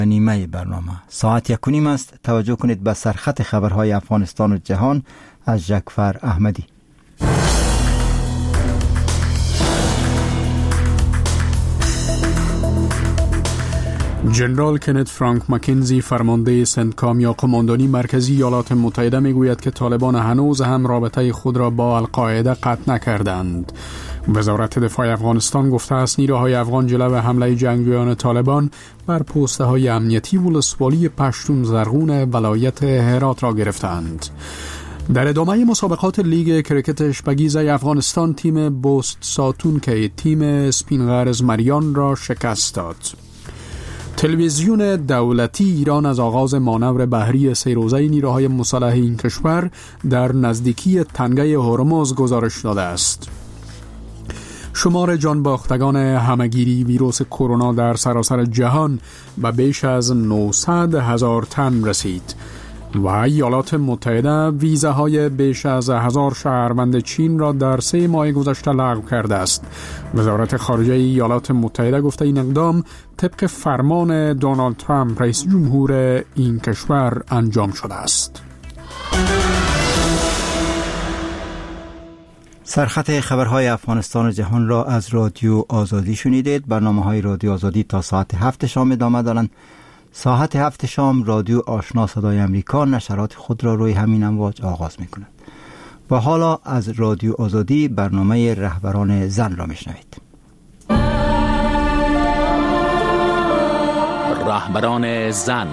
نیمه برنامه ساعت 1:30 است. توجه کنید به سرخط خبرهای افغانستان و جهان از جعفر احمدی. جنرال کنت فرانک مکنزی فرمانده سنتکام یا قماندانی مرکزی ایالات متحده میگوید که طالبان هنوز هم رابطه خود را با القاعده قطع نکردند. وزارت دفاع افغانستان گفته است نیروهای افغان جلو حمله جنگجویان طالبان بر پوسته های امنیتی ولسوالی پشتون زرغون ولایت هرات را گرفتند. در ادامه مسابقات لیگ کرکت اشپگیز افغانستان تیم بوست ساتون که تیم سپینغرز مریان را شکست داد. تلویزیون دولتی ایران از آغاز مانور بحری 3 روزه نیروهای مسلح این کشور در نزدیکی تنگه هرمز گزارش داده است. شمار جانباختگان همگیری ویروس کرونا در سراسر جهان به بیش از 900,000 تن رسید و ایالات متحده ویزاهای بیش از 1000 شهروند چین را در 3 ماه گذشته لغو کرده است. وزارت خارجه ایالات متحده گفته این اقدام طبق فرمان دونالد ترامپ رئیس جمهور این کشور انجام شده است. سرخط خبرهای افغانستان و جهان را از رادیو آزادی شنیدید. برنامه‌های رادیو آزادی تا ساعت 7 شام ادامه دارند. ساعت 7 شام رادیو آشنا صدای امریکا نشرات خود را روی همین امواج آغاز می‌کند. و حالا از رادیو آزادی برنامه رهبران زن را میشنوید. رهبران زن.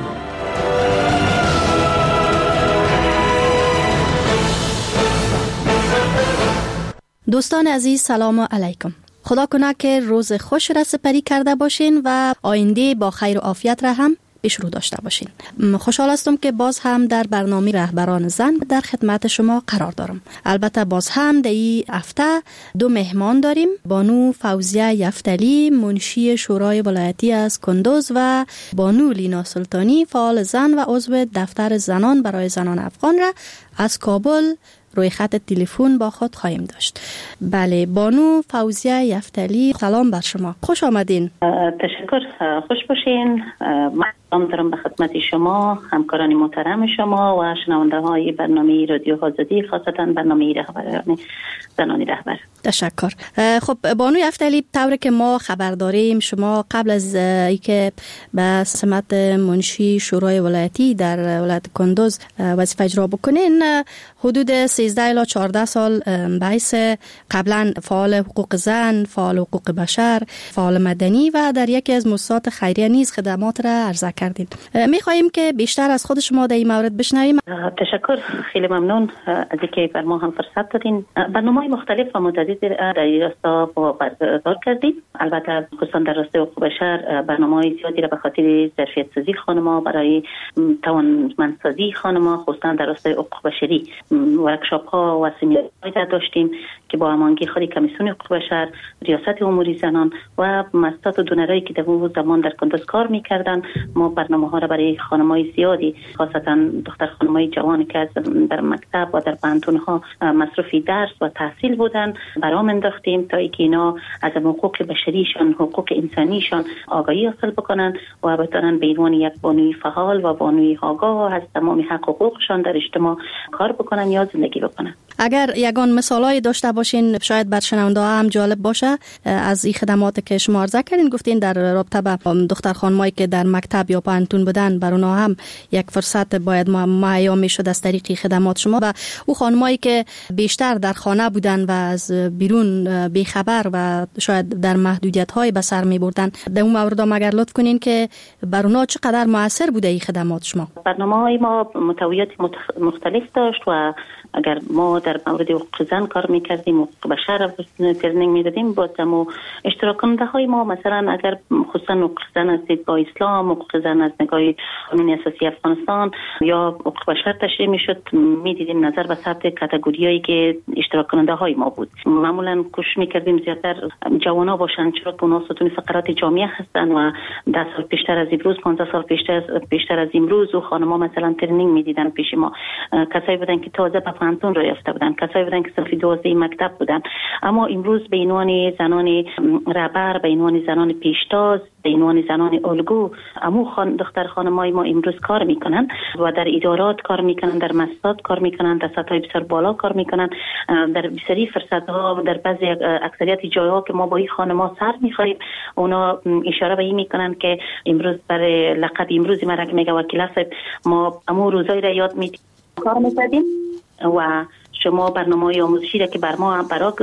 دوستان عزیز سلام علیکم. خدا کنه که روز خوش را سپری کرده باشین و آینده با خیر و عافیت را هم پیشرو داشته باشین. خوشحال هستم که باز هم در برنامه رهبران زن در خدمت شما قرار دارم. البته باز هم در این هفته 2 مهمان داریم. بانو فوزیه یفتلی منشی شورای ولایتی از کندوز و بانو لینا سلطانی فعال زن و عضو دفتر زنان برای زنان افغان را از کابل روی خط تلفن با خود خواهیم داشت. بله، بانو فوزیه یفتلی سلام بر شما، خوش آمدین. تشکر، خوش باشین. من سلام دارم به خدمت شما، همکاران محترم شما و شنونده های برنامه رادیو آزادی، خاصتا برنامه رهبران زنانی رهبر. تشکر. خب بانو یفتلی، طور که ما خبر داریم شما قبل از اینکه به سمت منشی شورای ولایتی در ولایت کندوز وظیفه اجرا بکنین حدود 13 الی 14 سال بحث قبلا فعال حقوق زن، فعال حقوق بشر، فعال مدنی و در یکی از مؤسسات خیریه نیز خدمات را عرضه کردید. می‌خواهیم که بیشتر از خود شما در این مورد بشنویم. تشکر، خیلی ممنون از اینکه بر ما هم فرصت دادین. برنامه‌های مختلف و متعدد در این راستا برگزار کردیم. البته خصوصا در راستای حقوق بشر برنامه‌های زیادی را به خاطر ظرفیت سازی خانم‌ها، برای توانمندسازی خانم‌ها، خصوصا در راستای حقوق بشری ورکشاپ‌ها و سمینارهای داشتیم که با هماهنگی خود کمیسیون حقوق بشر، ریاست امور زنان و مؤسسات و دونرایی که در اون زمان در کندوز کار می‌کردند، ما برنامه‌ها را برای خانم‌های زیادی، خاصتا دختر خانم‌های جوانی که از در مکتب و در پانتون‌ها مصروف درس و تحصیل بودند برام انداختیم تا اینکه اینا از حقوق بشریشان، حقوق انسانیشان آگاهی حاصل بکنن و بتونن به عنوان یک بانوی فعال و بانوی آگاه از تمام حق و حقوقشان در اجتماع کار بکنن یا زندگی بکنن. اگر یگان مثالایی داشته باشین شاید بر شنونده ها هم جالب باشه از این خدماتی که شما عرضه کردین. گفتین در رابطه با دختر خانمایی که در مکتب یا پانتون بودن، بر اونها هم یک فرصت باید مهیا میشد از طریق خدمات شما. و او خانمایی که بیشتر در خانه بودن و از بیرون بیخبر و شاید در محدودیت‌های به سر می‌بردن، در اون مورد هم اگر لطف کنین که بر اونها چقدر موثر بوده این خدمات شما؟ برنامه‌های ما محتویات مختلف داشت و اگر ما در مورد حقوق زن کار می‌کردیم، حقوق بشر ترنینگ می‌دادیم، با تمام اشتراک کننده‌های ما مثلا اگر خصوصا حقوق زن از دیدگاه اسلام، حقوق زن از نگاه قانون اساسی افغانستان یا حقوق بشر تشریح می‌شد، می‌دیدیم نظر به ثبت کاتگوریایی که اشتراک کننده‌های ما بود. معمولاً کوشش می‌کردیم زیاتر جوانا باشن، چرا که اونها ستون فقرات جامعه هستن و 10 سال پیشتر از امروز، 15 سال پیشتر از امروز و خانم‌ها مثلا ترنینگ می‌دیدن پیش ما. کسایی بودن که تازه به پانتون را یافته بودن، کسایی بودن که صنف 12 مکتب بودن. اما امروز به عنوان زنان رهبر، به عنوان زنان پیشتاز، به عنوان زنان الگو دختر خانمای ما امروز کار میکنن و در ادارات کار میکنن، در مؤسسات کار میکنن، در سطح بسیار بالا کار میکنن. در بسیاری فرصت ها در بعضی اکثریت جایها که ما با این خانم‌ها سر میخوریم، اونا اشاره به این میکنن که امروز برای لقب امروز ما را میگه وکیل صاحب ما امو روزای را یاد میتیم کار میکردیم و شما برنامه‌های آموزشی را که بر ما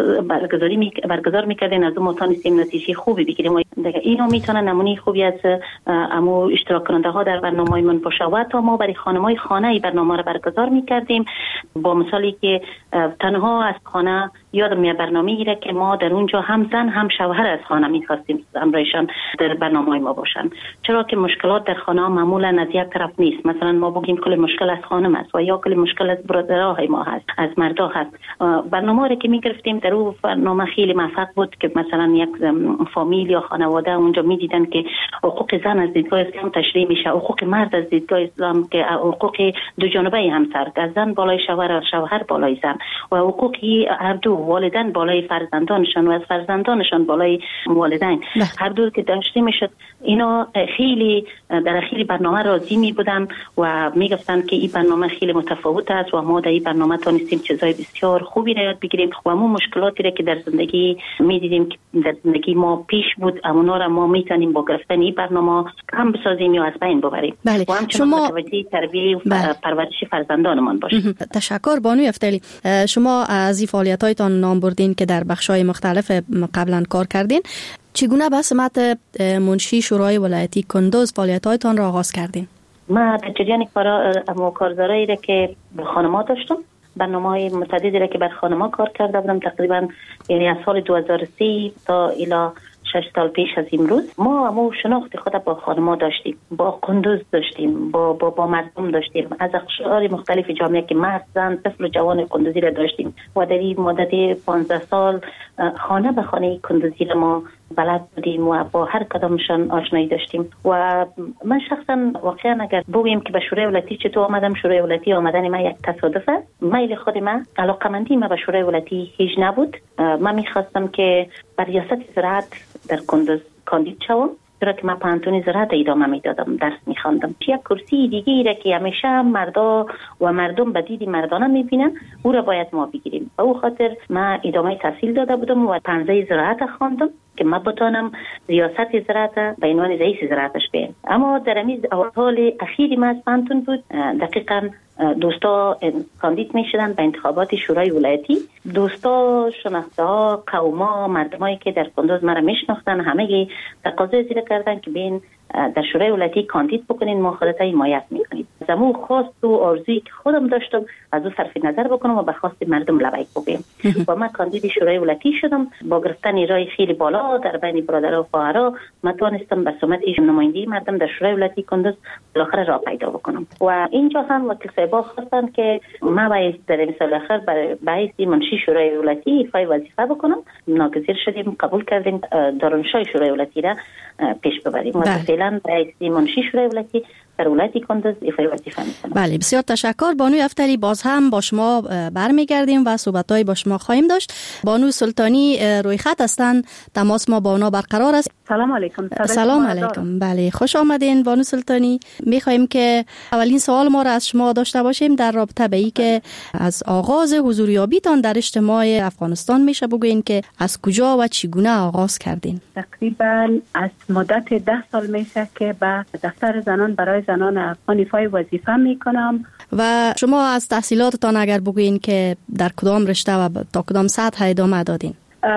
برگزار میکردین از اون متانستیم نتیجه خوبی بگیریم. اینو میتونه نمونه خوبی از امو اشتراک کننده ها در برنامه من باشه. و تا ما برای خانم‌های خانه ای برنامه را برگزار میکردیم با مثالی که تنها از خانه یادم میاد برنامه‌ای را که ما در اونجا هم زن هم شوهر از خانه می‌خواستیم امرایشان در برنامه‌های ما باشن، چرا که مشکلات در خانه معمولا از یک طرف نیست. مثلا ما بگیم کل مشکل از خانم است و یا کل مشکل از برادرای ما هست، از مردا هست. برنامه را که می‌گرفتیم در اون برنامه خیلی موفق بود که مثلا یک فامیل یا خانواده اونجا می‌دیدن که حقوق زن از دیدگاه اسلام تشریح میشه، حقوق مرد از دیدگاه اسلام که حقوق دو جانبه همسر، که زن بالای شوهر و شوهر بالای زن و حقوقی هر دو، والدین بالای فرزندانشان و از فرزندانشان بالای والدین، هر دو که داشته میشد. اینا خیلی در خیلی برنامه راضی می بودن و میگفتن که این برنامه خیلی متفاوت است و ما در این برنامه تونستیم چیزای بسیار خوبی را یاد بگیریم و ما مشکلاتی را که در زندگی میدیدیم که در زندگی ما پیش بود، اونا را ما میتونیم با گرفتن این برنامه کم بسازیم یا از بین ببریم. بله. و همچنین متوجه تربیت و پرورش فرزندانمان باشیم. تشکر بانوی افتالی. شما از این فعالیت‌هایتان نام بردین که در بخش‌های مختلف قبلا کار کردین. چگونه به سمت منشی شورای ولایتی کندوز فعالیت‌هایتان را آغاز کردین؟ ما در جریان کارزارایی را که به خانم‌ها داشتم، برنامه‌های متعددی را که بر خانم‌ها کار کرده بودم، تقریبا یعنی از سال 2003 تا الی 6 سال پیش از امروز ما شناخت خود با خانم‌ها داشتیم، با کندوز داشتیم، با مردم داشتیم، از اقشار مختلف جامعه که مرد، زن، طفل و جوان کندوزی را داشتیم و در این مدت 15 سال خانه به خانه کندوزی را ما بلد بودیم و با هر کدامشان آشنایی داشتیم. و من شخصا واقعا اگر بگویم که به شورای ولایتی چطور آمدم، شورای ولایتی آمدن من یک تصادف است. میل خود من، علاقمندی من به شورای ولایتی هیچ نبود. من میخواستم که بر ریاست زراعت در کندوز کاندید شوم، چرا که من پانتون زراعت ادامه میدادم، درس میخواندم. یک کرسی دیگه ای را که همیشه مردا و مردم به دید مردانه میبینن، او را باید ما بگیریم. و او خاطر من ادامه تحصیل داده بودم و 15 زراعت خواندم که من بتانم ریاست زراعت به عنوان رئیس زراعتش بیم. اما در این حال اخیری من از پانتون بود، دقیقاً دوستا کاندید میشدن به انتخابات شورای ولایتی. دوستا، شناخته ها، قوما، مردمایی که در کندوز مرا میشناختن همه تقاضا زیر کردن که بین در شورای ولایتی کاندید بکنین، ما خودت حمایت میکنیم. زمو خواست و آرزویی که خودم داشتم از او صرف نظر بکنم و به خواست مردم لبیک بگم و من کاندید شورای ولایتی شدم. با گرفتن رای خیلی بالا در بین برادرها و خواهرها من توانستم به سمت نمایندگی مردم در شورای ولایتی کندوز بالاخره راه پیدا بکنم. و اینجا هم وکیل صاحبا خواستن که من باید در این سال آخر برای منشی شورای ولایتی ایفای وظیفه بکنم. ناگزیر شدیم، قبول کردیم دارالانشای شورای ولایتی را پیش ببریم و فعلا رئیس منشی شورای ولایتی در ولایت کندوز ایفای وظیفه میکنم. بله، بسیار تشکر بانوی افتری. باز هم با شما برمیگردیم و صحبت‌های با شما خواهیم داشت. بانو سلطانی روی خط هستند، تماس ما با اونا برقرار است. سلام علیکم. سلام علیکم. بله، خوش آمدین بانو سلطانی. می‌خوایم که اولین سوال ما را از شما داشته باشیم در رابطه به این که از آغاز حضوریابیتان در اجتماع افغانستان میشه بگوین که از کجا و چگونه آغاز کردین؟ تقریبا از مدت 10 سال میشه که به دفتر زنان برای زنان افغان ایفای وظیفه میکنم. و شما از تحصیلاتتان اگر بگوین که در کدام رشته و تا کدام سطح ادامه دادین؟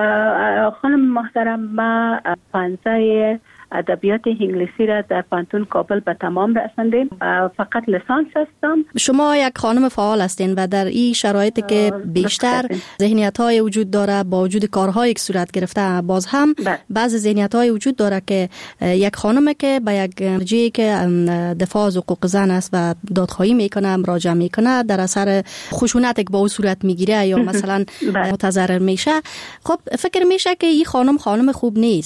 خانم محترم، ما 15 ادبیات انگلیسی را در پانتون کابل به تمام رساندیم. فقط لیسانس هستم. شما یک خانم فعال هستین و در این شرایطی که بیشتر ذهنیت‌های وجود داره با وجود کارهایی که صورت گرفته، باز هم بعضی ذهنیت‌های وجود داره که یک خانم که به یک مرجعی که دفاع از حقوق زن است و دادخواهی میکنه، مراجعه میکنه، در اثر خشونتی که با او صورت میگیره یا مثلا متضرر میشه، خب فکر میشه که این خانم خوب نیست.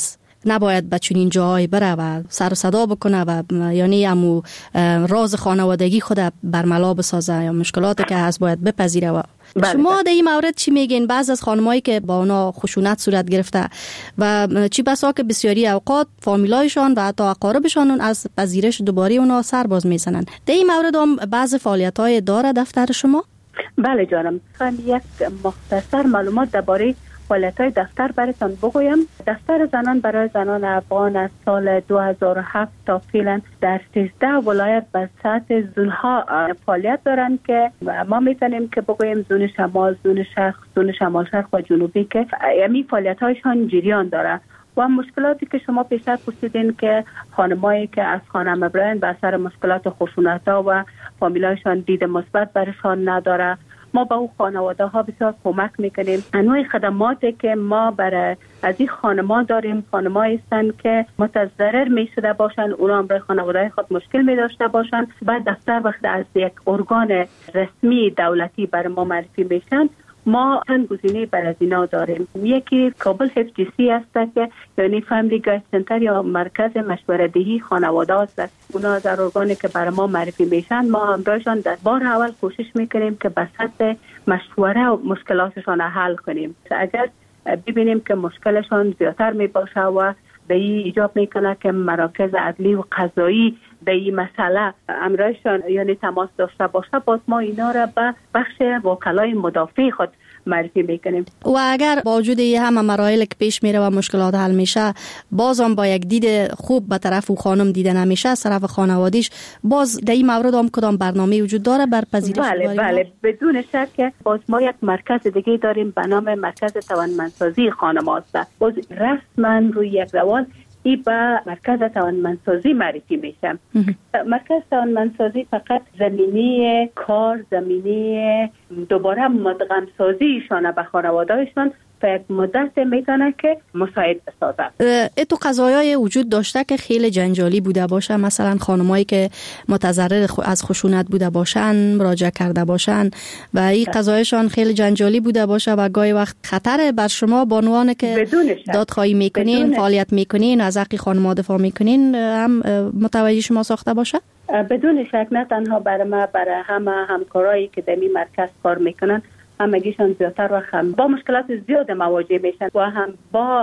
نباید به چنین جاهای بره و سر و صدا بکنه و یعنی همو راز خانوادگی خود برملا بسازه یا مشکلاتی که هست باید بپذیره. و شما در این مورد چی میگین؟ بعض از خانمایی که با اونا خشونت صورت گرفته و چی بسا که بسیاری اوقات فامیلایشان و حتی اقاربشان از پذیرش دوباره اونا سر باز میزنن. در این مورد هم بعض فعالیت‌های داره دفتر شما؟ بله جانم، خواهم یک مختصر معلومات درباره فعالیت‌های دفتر براتون بگویم. دفتر زنان برای زنان افغان از سال 2007 تا فعلا در 13 ولایت به سطح زونها فعالیت دارند که ما میتونیم که بگویم زون شمال، زون شرق، زون شمال شرق و جنوبی که یعنی فعالیت‌هایشان جریان داره. و مشکلاتی که شما پیشتر پرسیدین که خانمایی که از خانه مبرن به اثر مشکلات خشونت‌ها و فامیلایشان دید مثبت برشان نداره، ما با او خانواده ها بسیار کمک میکنیم. انواع خدماتی که ما برای از این خانما داریم، خانمایی هستند که متضرر میشده باشند، اونا هم برای خانواده خود مشکل می داشته باشند، بعد دفتر وقت از یک ارگان رسمی دولتی برای ما معرفی میشن، ما چند گزینه برای از اینا داریم. یکی کابل FGC است که یعنی فامیلی گاید سنتر یا مرکز مشوره دهی خانواده است. اونا در ارگانی که برای ما معرفی میشن، ما همراهشان در بار اول کوشش میکنیم که به سطح مشوره و مشکلاتشان حل کنیم. اگر ببینیم که مشکلشان زیادتر میباشه و به این ایجاب میکنه که مراکز عدلی و قضایی به این مسئله همراهشان یعنی تماس داشته باشه، باز ما اینا را به بخش وکلای مدافع خود معرفی میکنیم. و اگر با وجود همه مراحل که پیش میره و مشکلات حل میشه، باز هم با یک دید خوب به طرف او خانم دیده نمیشه از طرف خانوادیش، باز در این مورد هم کدام برنامه وجود داره بر پذیرش؟ بله بدون شک. باز ما یک مرکز دیگه داریم به نام مرکز توانمندسازی خانم‌هاست. باز رسما روی یک روال ای به مرکز توانمندسازی معرفی میشه. مرکز توانمندسازی فقط زمینه کار، زمینه دوباره مدغم سازیشان به خانواده‌شان یک مدت میتونه که مساعد بسازه. تو قضایای وجود داشته که خیلی جنجالی بوده باشه، مثلا خانمایی که متضرر از خشونت بوده باشن مراجعه کرده باشن و این قضایشان خیلی جنجالی بوده باشه و گاهی وقت خطر بر شما بانوان که دادخواهی میکنین، فعالیت میکنین، از حق خانم دفاع میکنین هم متوجه شما ساخته باشه؟ بدون شک. نه تنها برای ما، برای همه همکارایی که در این مرکز کار میکنن، همگیشان زیادتر و هم با مشکلات زیاد مواجه میشن و هم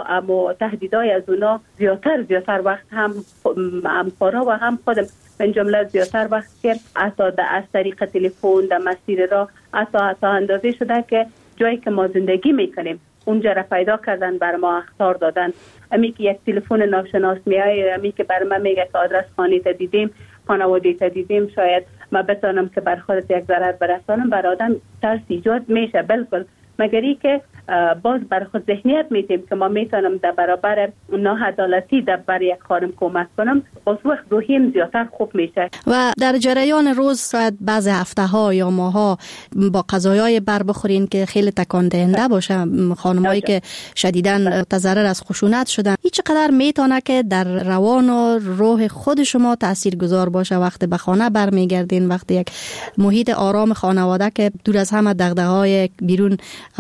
با تهدیدهای از اونا زیادتر وقت هم همکارا و هم خودم من جمله زیادتر وقت که حتی از طریق تلفن در مسیر را حتی اندازه شده که جایی که ما زندگی میکنیم اونجا را پیدا کردن، بر ما اخطار دادن. امی که یک تلفن ناشناس میایه، امی که بر من میگه که آدرس خانه تا دیدیم، خانواده تا دیدیم، شاید ما بتونم که بر خودت یک ضرر برسانم، بر آدم ترس ایجاد میشه. بالکل، مگری که باز بر خود ذهنیت میتیم که ما میتونم در برابر ناعدالتی در بر یک خانم کمک کنم، باز وقت روحیم زیادتر خوب میشه. و در جریان روز شاید بعض هفته ها یا ماه ها با قضایای بر بخورین که خیلی تکان دهنده باشه، خانمایی که شدیداً تضرر از خشونت شدن، هیچ قدر میتونه که در روان و روح خود شما تاثیرگذار باشه وقتی به خانه برمیگردین، وقتی یک محیط آرام خانواده که دور از همه دغدغه‌های بیرون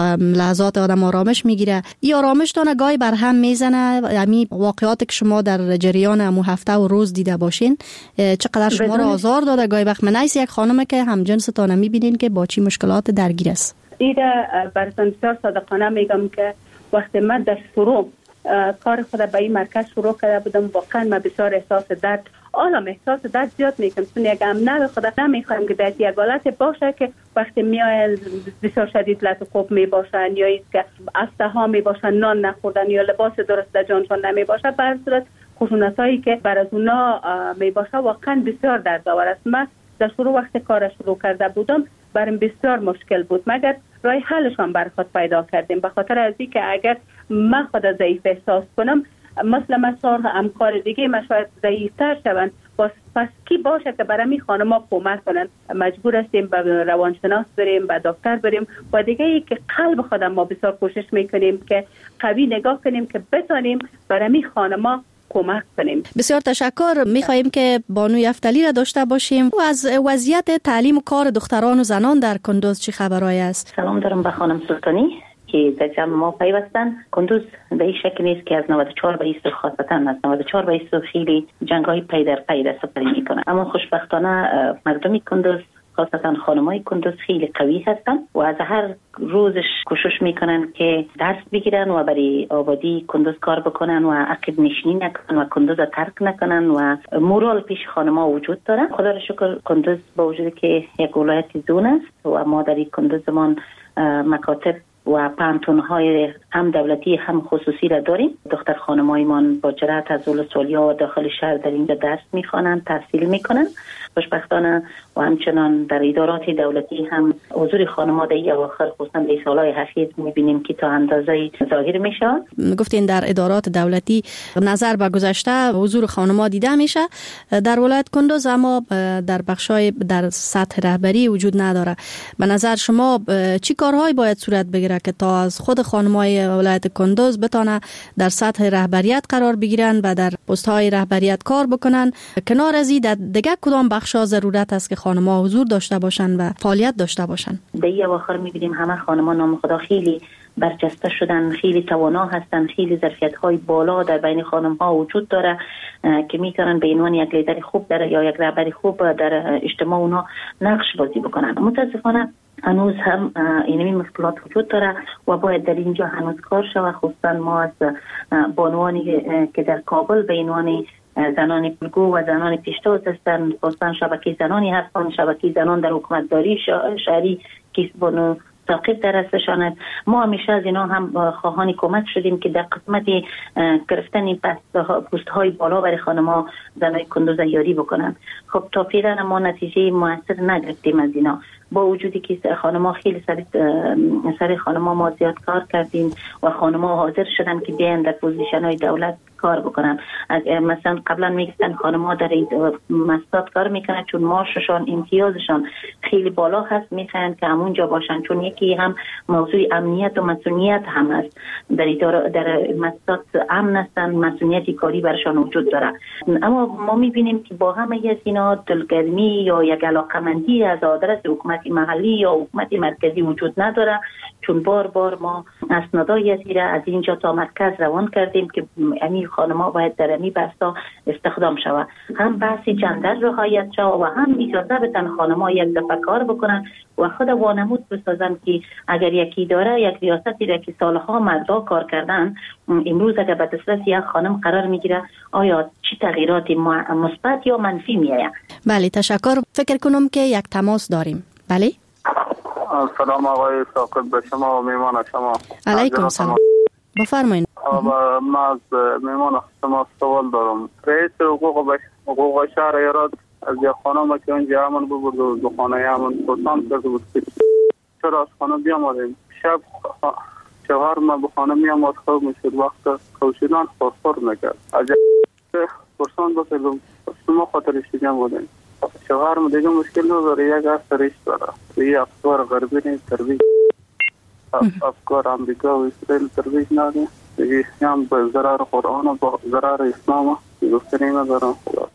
لحظات آدم آرامش میگیره، این آرامش تونه گاهی بر هم میزنه. همین واقعاتی که شما در جریان همون هفته و روز دیده باشین چقدر شما رو آزار داده؟ گاهی وقت منایس یک خانم که هم جنستانه میبینین که با چی مشکلات درگیر است. ایده براتون بسیار صادقانه میگم که وقتی من در شروع کار خود به این مرکز شروع کرده بودم، واقعا من بسیار احساس درد زیاد میکنم، چون یک امنه خدا نمیخوایم که در یک حالت باشه که وقتی میایل بسیار شدید لط خوب میباشن یا ایست که استه ها میباشن، نان نخوردن یا لباس درست در جانشان نمیباشه، بر صورت خشونتایی که بر از اونا میباشه واقعا بسیار دردآور است. من در شروع وقت کار شروع کرده بودم برام بسیار مشکل بود، مگر راه حلشان بر خود پیدا کردیم، به خاطر از اینکه اگر من خود ضعیف احساس کنم مثلا همکار دیگه من شاید ضعیفتر شوند، پس کی باشه که برای می خانم‌ها کمک کنن؟ مجبور هستیم به روانشناس بریم، به دکتر بریم و دیگه ای که قلب خودم ما بسیار کوشش میکنیم که قوی نگاه کنیم که بتونیم برای می خانم‌ها کمک کنیم. بسیار تشکر. می‌خواهیم که بانو یفتلی را داشته باشیم و از وضعیت تعلیم و کار دختران و زنان در کندوز چه خبرایی است؟ سلام دارم به خانم سلطانی. که در جمع ما پیوستن. کندوز به این شکل نیست که از 94 به ایست خاصتا از 94 به ایست خیلی جنگ‌های پی در پی در سپری میکنن، اما خوشبختانه مردمی کندوز خاصتا خانمای کندوز خیلی قوی هستن و از هر روزش کوشش میکنن که درس بگیرن و برای آبادی کندوز کار بکنن و عقب نشینی نکنن و کندوز ترک نکنن و مورال پیش خانما وجود داره. خدا را شکر کندوز با وجود که یک ولایت زون است و ما در کندوزمان مکاتب و پانتون‌های هم دولتی هم خصوصی را داریم. دختر خانمایمان با جرأت از ولسوالی‌ها و داخل شهر در اینجا درس می‌خوانند، تحصیل می‌کنند. خوشبختانه و همچنان در ادارات دولتی هم حضور خانم‌ها در این اواخر خصوصا در سال‌های اخیر می‌بینیم که تا اندازه‌ای ظاهر میشه. گفتین در ادارات دولتی نظر به گذشته حضور خانم‌ها دیده میشه در ولایت کندوز، اما در بخشای در سطح رهبری وجود نداره. به نظر شما چی کارهایی باید صورت بگیره که تا از خود خانم‌های ولایت کندوز بتونه در سطح رهبریت قرار بگیرن و در پست‌های رهبریت کار بکنن؟ کنار از این دیگه کدام بخش‌ها ضرورت است که خانم‌ها حضور داشته باشن و فعالیت داشته باشن؟ در این اواخر می‌بینیم همه خانم‌ها نام خدا خیلی برجسته شدن، خیلی توانا هستن، خیلی ظرفیت‌های بالا در بین خانم‌ها وجود داره که میتونن به عنوان یک لیدر خوب یا یک رهبر خوب در اجتماع اونا نقش بازی بکنن. متاسفانه هنوز هم اینمی مشکلات وجود داره و باید در اینجا هنوز کار شود. خصوصا ما از بانوانی که در کابل به عنوان زنان پلگو و زنان پیشتاز هستند، خصوصا شبکه زنانی هستند، شبکه زنان در حکومتداری شهری که بانو تاقیب در استشانت. ما همیشه از اینا هم خواهان کمک شدیم که در قسمت گرفتن پست های بالا برای خانم‌ها زنای کندوز یاری بکنن. خب تا فعلا ما نتیجه موثر نگرفتیم از اینا، با وجودی که خانم‌ها خیلی سر خانم‌ها ما زیاد کار کردیم و خانم‌ها حاضر شدن که بیان در پوزیشن‌های دولت کار بکنن. مثلا قبلا میگفتن خانم‌ها در مستاد کار میکنن چون معاششان امتیازشان خیلی بالا هست، میخوان که همونجا باشن، چون یکی هم موضوع امنیت و مسئولیت هم هست. در مستاد امن هستن، مسئولیتی کاری برشان وجود داره. اما ما میبینیم که با همه از اینا دلگرمی یا یک علاقمندی از آدرس حکومت محلی یا حکومت مرکزی وجود نداره، چون بار بار ما اسنادای از اینجا تا مرکز روان کردیم که امی خانم‌ها باید در امی بحثا استخدام شود. هم بحثی جندر رعایت شود و هم اجازه بدن خانم‌ها یک دفعه کار بکنن و خود وانمود بسازن که اگر یکی داره یک ریاستی را که سالها مردا کار کردن، امروز اگر به دسترس یک خانم قرار میگیره آیا چی تغییراتی مثبت یا منفی میآید؟ بله، تشکر. فکر کنم که یک تماس داریم. بله. سلام آقای ساکت به شما و میمان شما. علیکم سلام. بفرمایید. من از میمان شما سوال دارم. رئیس حقوق شهر ایراد از یک خانم که اونجا همون بود دو خانه همون پرسان کرده بود چرا از خانه بیامدیم. شب شوهر ما به خانه میامد خواب میشد، وقت کوشیدن خورخور نکرد. از پرسان بکردم شما خاطرش دیگه بودیم. شوهر ما دیگه مشکل نداره، یک اثرش داره یه افکار غربی نیست، تربیت افکار امریکا و اسرائیل تربیت نده دیگه، هم به ضرر قرآن و با ضرر اسلام گفتنی ندارم.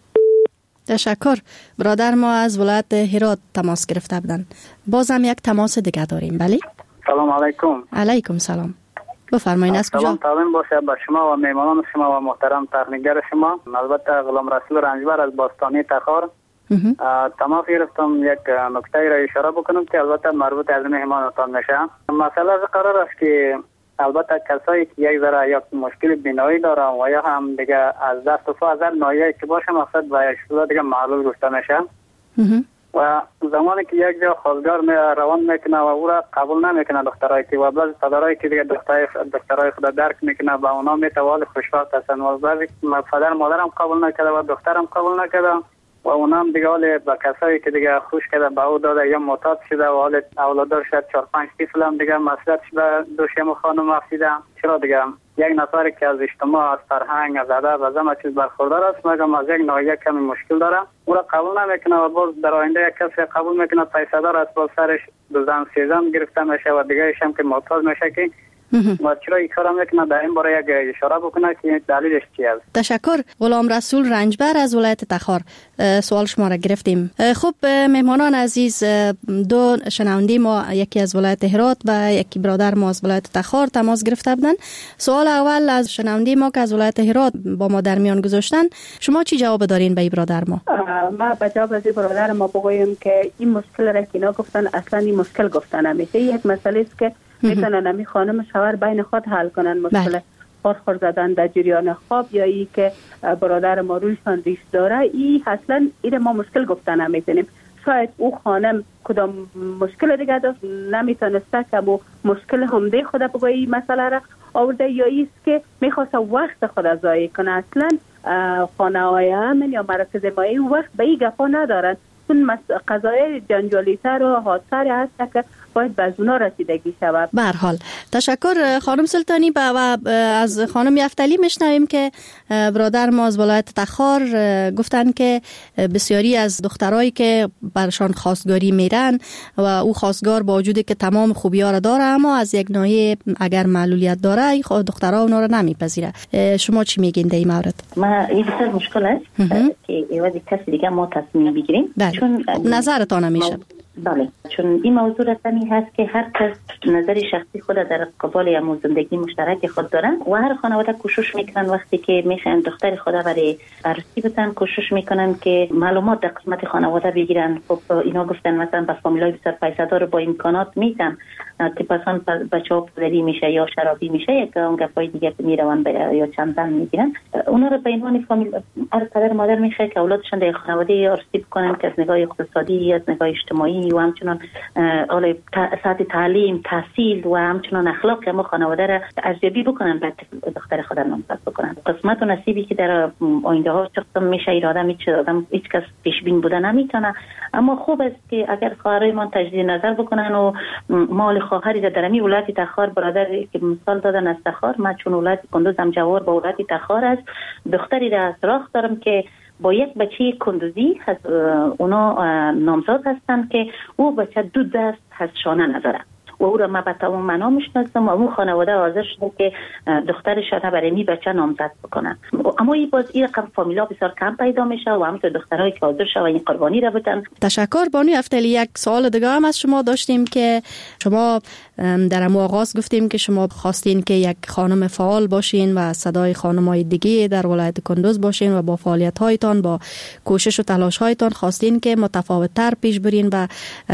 تشکر. برادر ما از ولایت هرات تماس گرفته بودن. بازم یک تماس دیگه داریم. بله. سلام علیکم. علیکم سلام. بفرمایید. از کجا؟ سلام تابین باشه به شما و میمانان شما و محترم تکنیکگر شما. البته غلام رسول رنجبر از باستانی تخار. تماس گرفتم یک نکته را اشاره بکنم که البته مربوط از مهمانتان میشه. مسئله از قرار است که البته کسایی که یک ذره یا مشکل بینایی دارن و یا هم دیگه از دست و پا از ناحیه‌ای که باشه مقصد به اشتباه دیگه معلول گفته میشه و زمانی که یک جا خودگار روان میکنه و او را قبول نمیکنه دخترایی که و بعضی پدرایی که دیگه دخترای خود درک میکنه با اونا میتوال خوشبخت هستن و بعضی پدر مادرم قبول نکرده و دخترم قبول نکرده و اونم دیگه حال با کسایی که دیگه خوش کرده به او داده یا معتاد شده و حال اولادار شد 4-5 طفل هم دیگه مسئولیت شده دوشیم خانم افسیده. چرا دیگه یک نفر که از اجتماع از فرهنگ از ادب از همه چیز برخوردار است مگم از یک ناحیه کمی مشکل داره او را قبول نمیکنه و باز در آینده یک کسی قبول میکنه پیسه دار است باز سرش 12-13 گرفته میشه و دیگه هم که معتاد میشه که و چرا این کار میکنه در این باره یک اشاره بکنه که دلیلش چی است. تشکر. غلام رسول رنجبر از ولایت تخار، سوال شما را گرفتیم. خب مهمانان عزیز، دو شنونده ما، یکی از ولایت هرات و یکی برادر ما از ولایت تخار تماس گرفته بودن. سوال اول از شنونده ما که از ولایت هرات با ما در میان گذاشتن، شما چی جواب دارین به این برادر ما؟ ما به جواب از برادر ما بگویم که این مشکل را که اینا گفتن اصلا این مشکل گفتن نمیشه. یک مسئله است که میتونن همی خانم شوهر بین خود حل کنن. مشکل خور زدن در جریان خواب یا ای که برادر ما رویشان ریش داره، ای اصلا این ما مشکل گفتن نمیتونیم. شاید او خانم کدام مشکل دیگه داشت نمیتونسته که با مشکل همده خود بگوی این مسئله را آورده، یا ایست که میخواسته وقت خود ضایع کنه. اصلا خانه‌های امن یا مراکز مایی وقت به این گپا ندارن، چون قضایای جنجالی تر و حادثه هست که باید به از اونا رسیدگی شود. به هر حال تشکر خانم سلطانی. و از خانم یفتلی میشنویم که برادر ما از ولایت تخار گفتن که بسیاری از دخترایی که برشان خواستگاری میرن و او خواستگار با وجودی که تمام خوبی‌ها را داره، اما از یک ناحیه اگر معلولیت داره دخترها اونا را نمیپذیره. شما چی میگین در این مورد؟ ما این بسیار مشکل است که ایوازی کسی دیگه ما تصمیم بگیریم. چون نظرتان میشه. بله، چون این موضوع رسمی هست که هر کس نظر شخصی خود در قبال یا زندگی مشترک خود دارن و هر خانواده کوشش میکنن وقتی که میخوان دختر خود برای عروسی بتن کوشش میکنن که معلومات در قسمت خانواده بگیرن. خب اینا گفتن مثلا با فامیلای بسیار پیسه‌دار با امکانات میتن که مثلا بچه‌ها پدری میشه یا شرابی میشه، یک اون گپای دیگه میرون یا چند زن میگیرن. اونا رو به عنوان فامیل هر پدر مادر میخواد که اولادشون در خانواده عروسی بکنن که از نگاه اقتصادی، از نگاه اجتماعی و همچنان سطح تعلیم، تحصیل و همچنان اخلاق ما خانواده را ارزیابی بکنن، بعد دختر خود نامزد بکنن. قسمت و نصیبی که در آینده ها چقدر میشه ایرادم هیچ کس پیش بین بودن نمیتونه، اما خوب است که اگر خواهرای ما تجدید نظر بکنن و مال خواهری در می ولایت تخار برادر که مثال دادن از تخار، من چون ولایت کندوز هم جوار با ولایت تخار است، دختری را سراغ دارم که با یک بچه کندوزی از اونا نامزاد هستن که او بچه دو دست از شانه نداره و او را ما به تمام معنا میشناسم و اون خانواده حاضر شده که دخترشان برای می بچه نامزد بکنن. اما این باز این رقم فامیلا بسیار کم پیدا میشه و همینطور دخترایی که حاضر شدن این قربانی را بدن. تشکر بانو یفتلی. یک سوال دیگه هم از شما داشتیم که شما در آغاز گفتیم که شما خواستین که یک خانم فعال باشین و صدای خانم‌های دیگه در ولایت کندوز باشین و با فعالیت‌هایتان، با کوشش و تلاش‌هایتان خواستین که متفاوت‌تر پیش برین و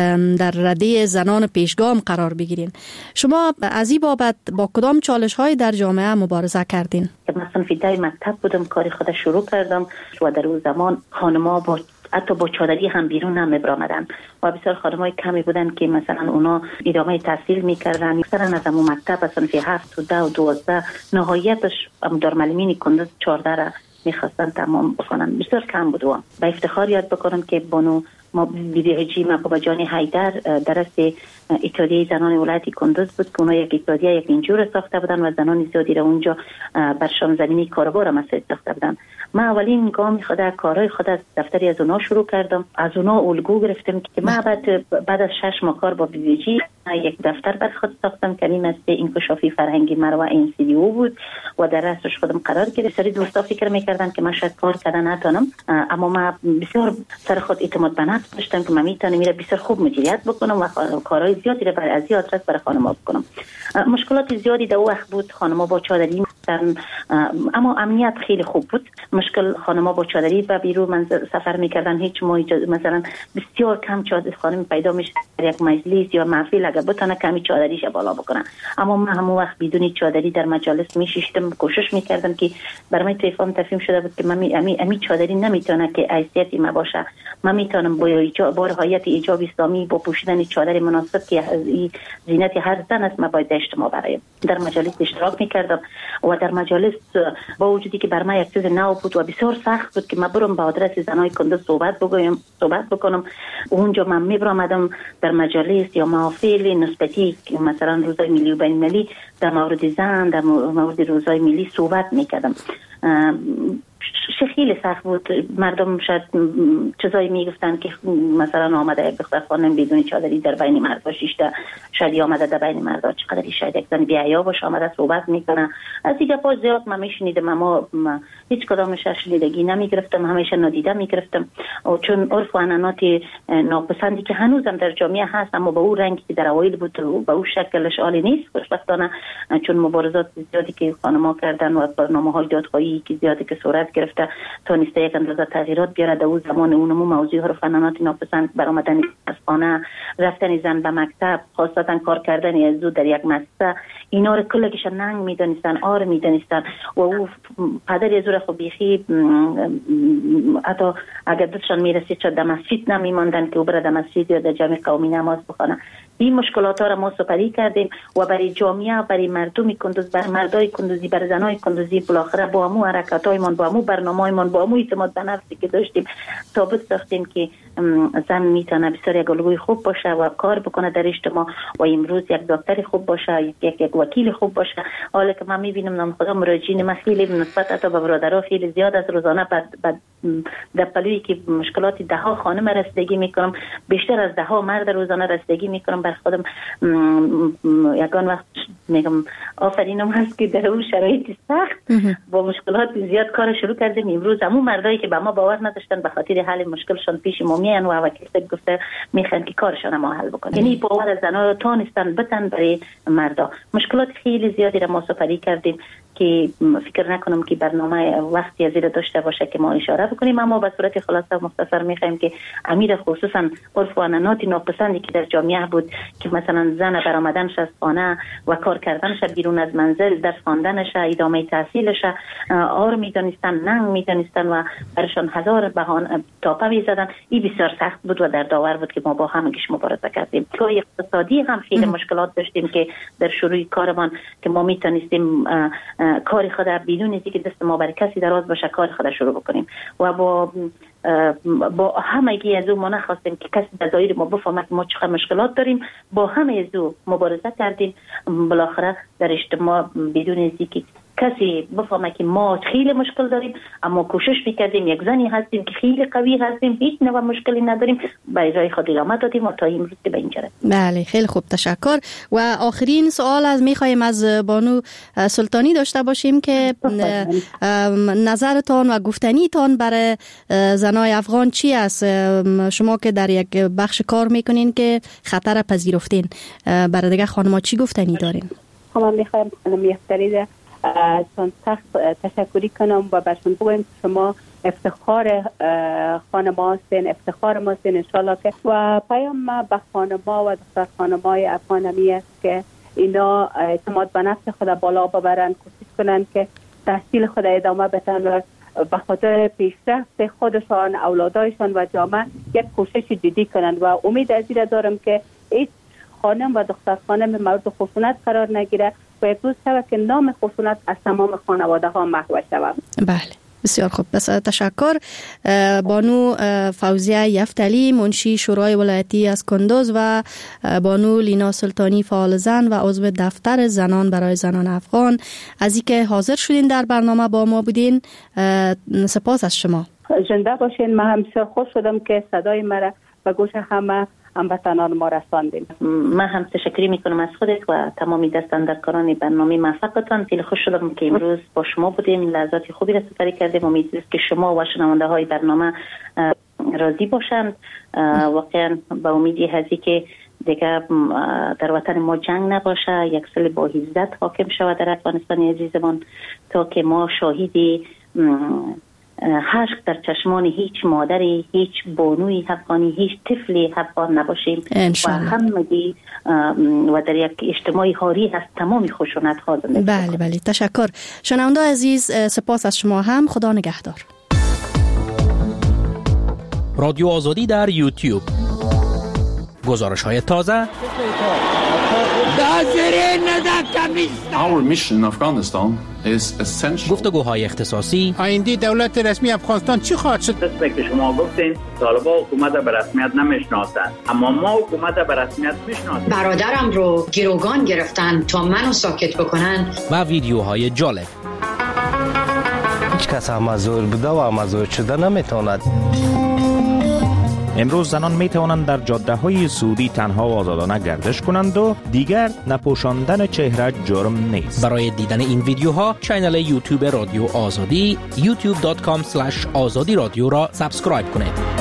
در رده زنان پیشگام قرار بگیرین. شما از این بابت با کدام چالش‌های در جامعه مبارزه کردین؟ مثلا فیدای مکتب بودم، کاری خود شروع کردم و در اون زمان خانم‌ها حتی با چادری هم بیرون نمی‌آمدن و بسیار خانم‌های کمی بودن که مثلا اونا ادامه تحصیل می‌کردن. مثلا از اون مکتب اصلا فی 7 و 10 و 12 نهایتش دارالمعلمین کندوز 14 را می‌خواستن تمام بکنن. بسیار کم بود. با افتخار یاد بکنم که بانو ما بی‌بی‌هجی محبوبه جان حیدر درست اتحادیه زنان ولایت کندوز بود که اونا یک اتحادیه یک اینجور ساخته بودن و زنان زیادی را اونجا برشان زمینی کاربار مسئله ساخته بودن. من اولین گام خود کارهای خود از دفتری از اونا شروع کردم، از اونا الگو گرفتم که من بعد از 6 ماه کار با بی‌بی‌جی یک دفتر بر خود ساختم که این است انکشافی فرهنگی مروا NCDO بود و در رأسش خودم قرار گرفتم. سری دوستا فکر می‌کردن که من شاید کار کردن نتونم، اما من بسیار سر خود اعتماد به نفس داشتم که من میتونم میره بسیار خوب مدیریت بکنم و کارهای زیادی را برای از آدرس برای خانم‌ها بکنم. مشکلات زیادی در وقت بود، خانم‌ها با چادری اما امنیت خیلی خوب بود. مشکل خانم‌ها با چادری و بیرون سفر میکردن، هیچ مثلا بسیار کم چادر خانم پیدا میشه یک مجلس یا محفل اگر بتونه کمی چادریش بالا بکنن. اما من همون وقت بدون چادری در مجالس میشیشتم، کوشش میکردم که برای تلفن تفهیم شده بود که من امی چادری نمیتونه که حیثیتی ما باشه. من میتونم با رعایت ایجاب اسلامی با پوشیدن چادر مناسب که زینت هر زن است، ما باید اجتماع برایم در مجالس اشتراک میکردم و در مجالس با وجودی که بر من یک چیز نو بود و بسیار سخت بود که من برم با آدرس زنای کندوز صحبت بکنم. اونجا من میبرم در مجالس یا محافل نسبتی مثلا روزهای ملی و بین المللی در مورد زن، در مورد روزهای ملی صحبت میکردم. خیلی سخت بود. مردم شاید چیزایی میگفتن که مثلا آمده یک دختر خانم بدون چادری در بین مردا شیشته، شاید آمده در بین مردا چقدر شاید یک زن بی‌حیا باشه آمده صحبت میکنه. از دیگه پاس زیاد من میشنیدم، اما هیچ کدامش شنیدگی نمیگرفتم، همیشه نادیده میگرفتم. چون عرف و عنعنات ناپسندی که هنوزم در جامعه هست، اما به اون رنگی که در اوایل بود به اون شکلش عالی نیست خوشبختانه. چون مبارزات زیادی که خانم‌ها کردن و برنامه‌های دادخواهی که زیادی که صورت گرفته تونسته یک اندازه تغییرات بیاره. در اون زمان اونمو موضوع عرف و عنعنات ناپسند، برآمدن از خانه، رفتن زن به مکتب، خاصتا کار کردن از در یک مؤسسه، اینا رو کلش ننگ میدونستن، آر میدونستن. و او پدر از خو بیخی حتی اگر دستشان میرسید چه در مسجد نمیماندن که او بره در مسجد یا در جمع قومی نماز بخونه. این مشکلات ها را ما سپری کردیم و برای جامعه، برای مردم کندوز، برای مردای کندوزی، برای زنای کندوزی بالاخره با همو حرکاتایمان، با همو برنامه‌ایمان، با همو اعتماد به نفسی که داشتیم ثابت ساختیم که زن میتونه بسیار یک الگوی خوب باشه و کار بکنه در اجتماع و امروز یک دکتر خوب باشه، یک وکیل خوب باشه. حالا که من میبینم نام خدا مراجعین من خیلی نسبت حتی به برادرها خیلی زیاد از روزانه در پلویی که مشکلات ده ها خانم رسیدگی میکنم، بیشتر از ده ها مرد روزانه رسیدگی میکنم. بر خودم یکان وقت میگم آفرینم هست که در اون شرایط سخت با مشکلات زیاد کار شروع کردیم. امروز همون مردایی که به ما باور نداشتن به خاطر حل مشکلشون پیش ما میان و وکیل گفته میخوان که کارشون ما حل بکنن. یعنی باور زنا تونستن بتن برای مردا. مشکلات خیلی زیادی را ما سپری کردیم که فکر نکنم که برنامه وقتی از این داشته باشه که ما اشاره بکنیم، اما به صورت خلاصه و مختصر میخوایم که امیر خصوصا عرف و عنعنات ناپسندی که در جامعه بود که مثلا زن برآمدنش از خانه و کار کردنش بیرون از منزل، درس خواندنش، ادامه تحصیلش آر میدونستن، ننگ میدونستن و برشان هزار بهانه تاپه میزدن. این بسیار سخت بود و در داور بود که ما با همگیش مبارزه کردیم. توی اقتصادی هم خیلی مشکلات داشتیم که در شروع کارمان که ما میتونستیم کاری خود بدون اینکه دست ما بر کسی دراز باشه کار خود شروع بکنیم و با همگی از او ما نخواستیم که کسی در دایره ما بفهمه که ما چقدر مشکلات داریم. با همه از او مبارزه کردیم. بالاخره در اجتماع بدون اینکه کسی بفهمه که ما خیلی مشکل داریم، اما کوشش میکردیم یک زنی هستیم که خیلی قوی هستیم، هیچ نوع مشکلی نداریم، به جای خود ادامه دادیم و تا امروز به اینجا رسیدیم. بله خیلی خوب، تشکر. و آخرین سوال میخوایم از بانو سلطانی داشته باشیم که نظرتان و گفتنیتان برای زنای افغان چی است؟ شما که در یک بخش کار میکنین که خطر پذیرفتین، برای دیگه خانم‌ها چی گفتنی دارین؟ من میخوایم خانم یفتری چون سخت تشکری کنم و برشون بگویم شما افتخار خانم‌ها هستین، افتخار ما هستین انشالله. که و پیام ما به خانم‌ها و دختر خانم‌های افغانی است که اینا اعتماد به نفس خود بالا ببرن، کوشش کنن که تحصیل خود ادامه بدن و به خاطر پیشرفت خودشان، اولادایشان و جامعه یک کوشش جدی کنن و امید از این دارم که هیچ خانم و دختر خانم مورد خشونت قرار نگیره و یک روز شود که نام خشونت از تمام خانواده ها محو شود. بله بسیار خوب، بس تشکر. بانو فوزیه یفتلی منشی شورای ولایتی از کندوز و بانو لینا سلطانی فعال زن و عضو دفتر زنان برای زنان افغان از اینکه حاضر شدین در برنامه با ما بودین، سپاس از شما. زنده باشین. من هم بسیار خوش شدم که صدای مرا به گوش همه هموطنان ما رساندیم. من هم تشکر میکنم از خودت و تمامی دستاندرکاران برنامه موفقتان. خیلی خوش شدم که امروز با شما بودیم، لحظات خوبی را سپری کردیم. امیدوارم که شما و شنونده های برنامه راضی باشند. واقعا با امیدی هستی که دیگه در وطن ما جنگ نباشه، یک سال با عزت حاکم شود در افغانستان عزیزمان، تا که ما شاهدی حشق در چشمان هیچ مادری، هیچ بانوی افغانی، هیچ طفلی افغان نباشیم و همگی و در یک اجتماعی حاری از تمامی خشونت ها زندگی. بله بله تشکر. شنونده عزیز سپاس از شما هم. خدا نگهدار. رادیو آزادی در یوتیوب، گزارش های تازه. Our mission in Afghanistan is essential. گفتگوهای اختصاصی. آینده دولت رسمی افغانستان چی خواهد شد؟ مثل که شما گفتین طالبان حکومت به رسمیت نمیشناسند، اما ما حکومت به رسمیت میشناسیم. برادرم رو گروگان گرفتن تا منو ساکت بکنن. و ویدیوهای جالب. هیچ کس مزور بوده و مزور شده نمیتواند. امروز زنان می توانند در جاده های سعودی تنها و آزادانه گردش کنند و دیگر نپوشاندن چهره جرم نیست. برای دیدن این ویدیوها کانال یوتیوب رادیو آزادی youtube.com/azadi radio را سابسکرایب کنید.